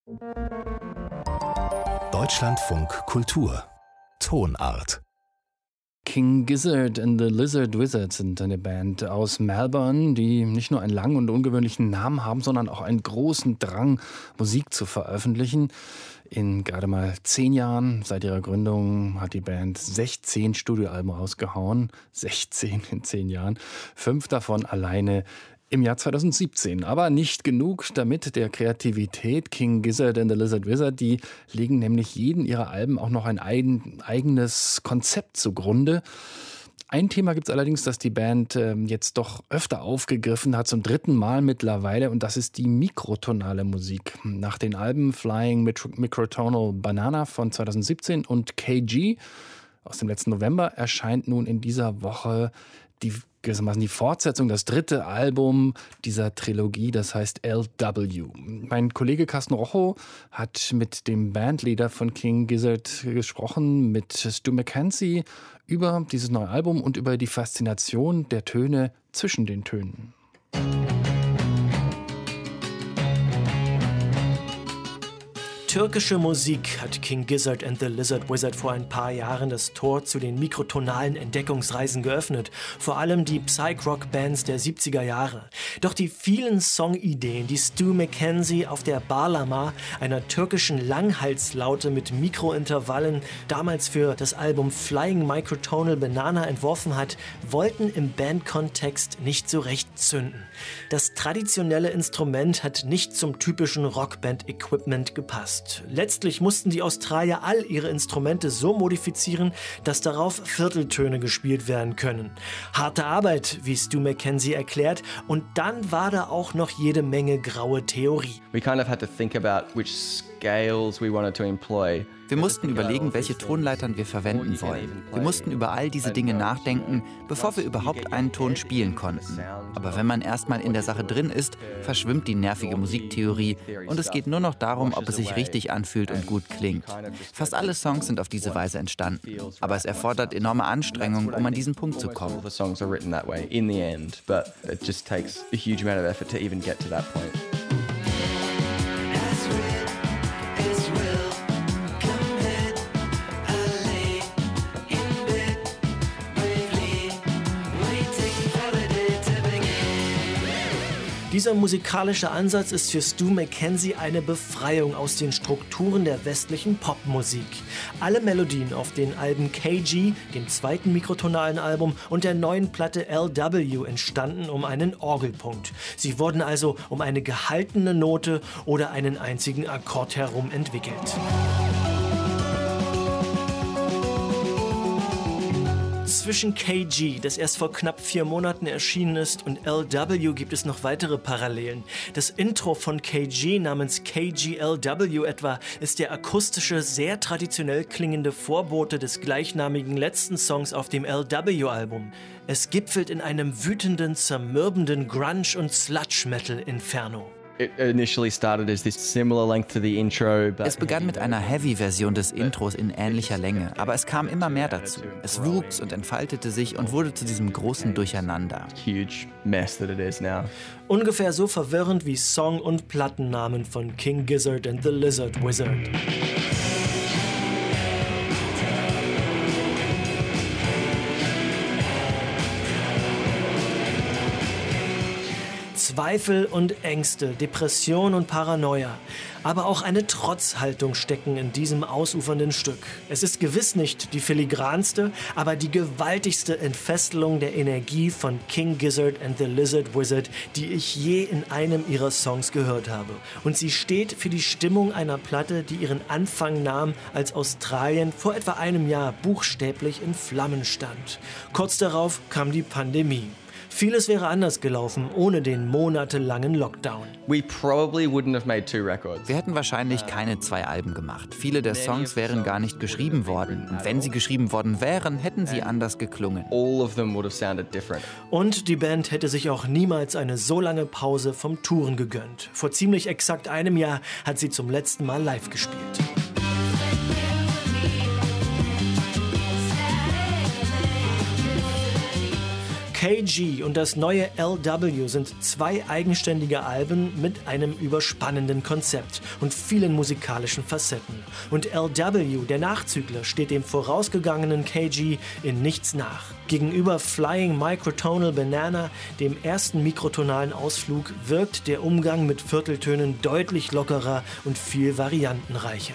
Deutschlandfunk Kultur Tonart. King Gizzard and the Lizard Wizard sind eine Band aus Melbourne, die nicht nur einen langen und ungewöhnlichen Namen haben, sondern auch einen großen Drang, Musik zu veröffentlichen. In gerade mal 10 Jahren seit ihrer Gründung hat die Band 16 Studioalben rausgehauen. 16 in 10 Jahren. 5 davon alleine im Jahr 2017. Aber nicht genug damit der Kreativität. King Gizzard and the Lizard Wizard, die legen nämlich jedem ihrer Alben auch noch ein eigenes Konzept zugrunde. Ein Thema gibt es allerdings, das die Band jetzt doch öfter aufgegriffen hat, zum 3. Mal mittlerweile, und das ist die mikrotonale Musik. Nach den Alben Flying Microtonal Banana von 2017 und KG aus dem letzten November erscheint nun in dieser Woche die Fortsetzung, das 3. Album dieser Trilogie, das heißt LW. Mein Kollege Carsten Rochow hat mit dem Bandleader von King Gizzard gesprochen, mit Stu Mackenzie, über dieses neue Album und über die Faszination der Töne zwischen den Tönen. Türkische Musik hat King Gizzard and the Lizard Wizard vor ein paar Jahren das Tor zu den mikrotonalen Entdeckungsreisen geöffnet. Vor allem die Psych-Rock-Bands der 70er Jahre. Doch die vielen Songideen, die Stu Mackenzie auf der Bağlama, einer türkischen Langhalslaute mit Mikrointervallen, damals für das Album Flying Microtonal Banana entworfen hat, wollten im Bandkontext nicht so recht zünden. Das traditionelle Instrument hat nicht zum typischen Rockband-Equipment gepasst. Letztlich mussten die Australier all ihre Instrumente so modifizieren, dass darauf Vierteltöne gespielt werden können. Harte Arbeit, wie Stu Mackenzie erklärt, und dann war da auch noch jede Menge graue Theorie. We kind of had to think about which scales we wanted to employ. Wir mussten überlegen, welche Tonleitern wir verwenden wollen. Wir mussten über all diese Dinge nachdenken, bevor wir überhaupt einen Ton spielen konnten. Aber wenn man erstmal in der Sache drin ist, verschwimmt die nervige Musiktheorie und es geht nur noch darum, ob es sich richtig anfühlt und gut klingt. Fast alle Songs sind auf diese Weise entstanden. Aber es erfordert enorme Anstrengung, um an diesen Punkt zu kommen. Dieser musikalische Ansatz ist für Stu Mackenzie eine Befreiung aus den Strukturen der westlichen Popmusik. Alle Melodien auf den Alben KG, dem 2. mikrotonalen Album, und der neuen Platte LW entstanden um einen Orgelpunkt. Sie wurden also um eine gehaltene Note oder einen einzigen Akkord herum entwickelt. Zwischen KG, das erst vor knapp 4 Monaten erschienen ist, und LW gibt es noch weitere Parallelen. Das Intro von KG namens KGLW etwa ist der akustische, sehr traditionell klingende Vorbote des gleichnamigen letzten Songs auf dem LW-Album. Es gipfelt in einem wütenden, zermürbenden Grunge- und Sludge-Metal-Inferno. Es begann mit einer Heavy-Version des Intros in ähnlicher Länge, aber es kam immer mehr dazu. Es wuchs und entfaltete sich und wurde zu diesem großen Durcheinander. Ungefähr so verwirrend wie Song- und Plattennamen von King Gizzard and the Lizard Wizard. Zweifel und Ängste, Depression und Paranoia, aber auch eine Trotzhaltung stecken in diesem ausufernden Stück. Es ist gewiss nicht die filigranste, aber die gewaltigste Entfesselung der Energie von King Gizzard and the Lizard Wizard, die ich je in einem ihrer Songs gehört habe. Und sie steht für die Stimmung einer Platte, die ihren Anfang nahm, als Australien vor etwa einem Jahr buchstäblich in Flammen stand. Kurz darauf kam die Pandemie. Vieles wäre anders gelaufen ohne den monatelangen Lockdown. Wir hätten wahrscheinlich keine 2 Alben gemacht. Viele der Songs wären gar nicht geschrieben worden. Und wenn sie geschrieben worden wären, hätten sie anders geklungen. Und die Band hätte sich auch niemals eine so lange Pause vom Touren gegönnt. Vor ziemlich exakt einem Jahr hat sie zum letzten Mal live gespielt. KG und das neue LW sind 2 eigenständige Alben mit einem überspannenden Konzept und vielen musikalischen Facetten. Und LW, der Nachzügler, steht dem vorausgegangenen KG in nichts nach. Gegenüber Flying Microtonal Banana, dem ersten mikrotonalen Ausflug, wirkt der Umgang mit Vierteltönen deutlich lockerer und viel variantenreicher.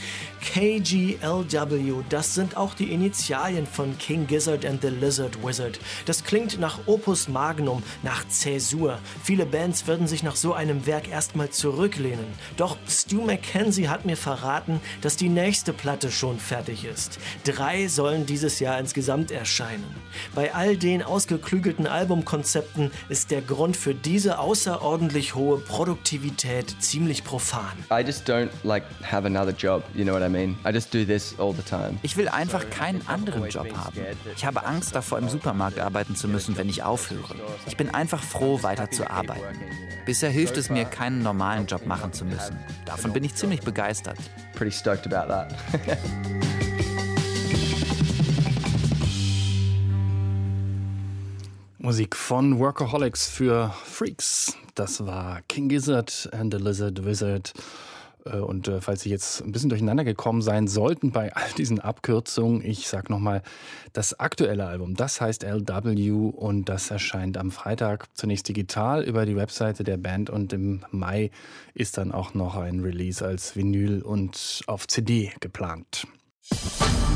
KGLW, das sind auch die Initialien von King Gizzard and the Lizard Wizard. Das klingt nach Opus Magnum, nach Zäsur. Viele Bands würden sich nach so einem Werk erstmal zurücklehnen. Doch Stu Mackenzie hat mir verraten, dass die nächste Platte schon fertig ist. 3 sollen dieses Jahr insgesamt erscheinen. Bei all den ausgeklügelten Albumkonzepten ist der Grund für diese außerordentlich hohe Produktivität ziemlich profan. I just don't have another job, you know what I mean? I just do this all the time. Ich will einfach keinen anderen Job haben. Ich habe Angst davor, im Supermarkt arbeiten zu müssen, wenn ich aufhöre. Ich bin einfach froh, weiter zu arbeiten. Bisher hilft es mir, keinen normalen Job machen zu müssen. Davon bin ich ziemlich begeistert. Pretty stoked about that. Musik von Workaholics für Freaks. Das war King Gizzard and the Lizard Wizard. Und falls Sie jetzt ein bisschen durcheinander gekommen sein sollten bei all diesen Abkürzungen, ich sag nochmal, das aktuelle Album, das heißt LW und das erscheint am Freitag zunächst digital über die Webseite der Band und im Mai ist dann auch noch ein Release als Vinyl und auf CD geplant.